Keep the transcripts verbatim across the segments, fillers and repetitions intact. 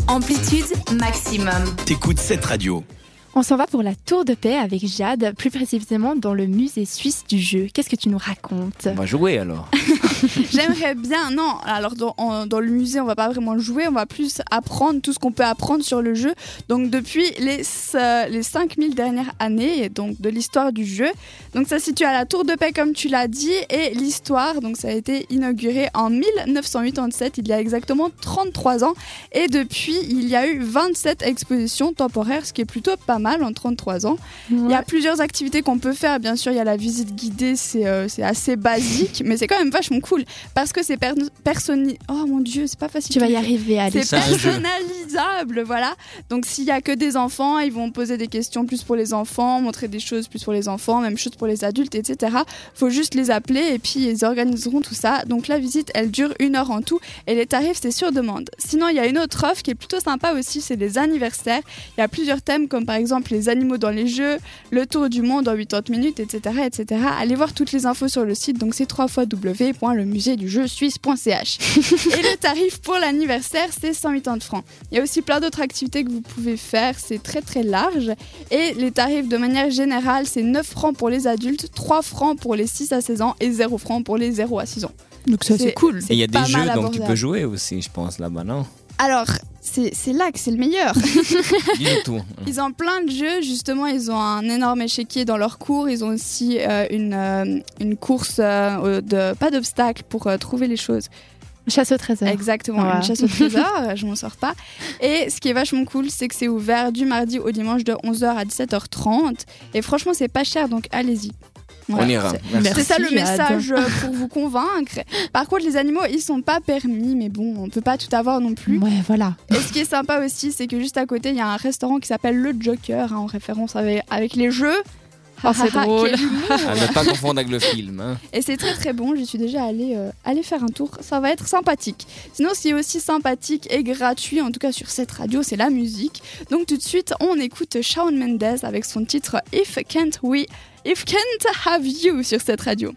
Amplitude maximum. T'écoutes cette radio. On s'en va pour la Tour de Paix avec Jade, plus précisément dans le musée suisse du jeu. Qu'est-ce que tu nous racontes ? On va jouer alors. J'aimerais bien, non, alors dans, en, dans le musée on va pas vraiment jouer, on va plus apprendre tout ce qu'on peut apprendre sur le jeu. Donc depuis les, euh, les cinq mille dernières années, donc de l'histoire du jeu. Donc ça se situe à la Tour de Paix comme tu l'as dit, et l'histoire, donc ça a été inauguré en mille neuf cent quatre-vingt-sept, il y a exactement trente-trois ans. Et depuis il y a eu vingt-sept expositions temporaires, ce qui est plutôt pas mal en trente-trois ans. Ouais. Il y a plusieurs activités qu'on peut faire, bien sûr il y a la visite guidée, c'est, euh, c'est assez basique, mais c'est quand même vachement cool parce que c'est per- personni... oh mon dieu c'est pas facile, tu vas y arriver, Alice. C'est personnalisable, voilà. Donc s'il y a que des enfants, ils vont poser des questions plus pour les enfants, montrer des choses plus pour les enfants, même chose pour les adultes, etc. Faut juste les appeler et puis ils organiseront tout ça. Donc la visite elle dure une heure en tout et les tarifs c'est sur demande. Sinon il y a une autre offre qui est plutôt sympa aussi, c'est les anniversaires. Il y a plusieurs thèmes comme par exemple les animaux dans les jeux, le tour du monde en quatre-vingt-dix minutes, etc., etc. Allez voir toutes les infos sur le site, donc c'est w w w point le musée du jeu suisse point c h. Et le tarif pour l'anniversaire c'est cent quatre-vingts francs. Il y a aussi plein d'autres activités que vous pouvez faire, c'est très très large. Et les tarifs de manière générale c'est neuf francs pour les adultes, trois francs pour les six à seize ans et zéro francs pour les zéro à six ans. Donc ça c'est, c'est cool. Et il y a des jeux donc tu peux jouer aussi, je pense, là-bas, non ? Alors, c'est, c'est là que c'est le meilleur. Dis-le tout. Ils ont plein de jeux, justement, ils ont un énorme échiquier dans leur cours, ils ont aussi euh, une, euh, une course, euh, de, pas d'obstacles pour euh, trouver les choses. Chasse au trésor. Exactement, ouais. Une chasse au trésor, je m'en sors pas. Et ce qui est vachement cool, c'est que c'est ouvert du mardi au dimanche de onze heures à dix-sept heures trente. Et franchement, c'est pas cher, donc allez-y. Voilà, on ira. C'est, Merci, c'est ça le message Ad. Pour vous convaincre. Par contre, les animaux, ils sont pas permis, mais bon, on peut pas tout avoir non plus. Ouais, voilà. Et ce qui est sympa aussi, c'est que juste à côté, il y a un restaurant qui s'appelle Le Joker, hein, en référence avec, avec les jeux. Oh, c'est drôle. À ne pas confondre avec le film. Hein. Et c'est très très bon, j'y suis déjà allée, euh, allée faire un tour, ça va être sympathique. Sinon, ce qui est aussi sympathique et gratuit, en tout cas sur cette radio, c'est la musique. Donc tout de suite, on écoute Shawn Mendes avec son titre If Can't We, If Can't Have You sur cette radio.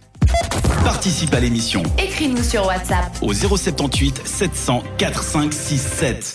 Participe à l'émission. Écris-nous sur WhatsApp au zéro sept huit sept cents quarante-cinq soixante-sept.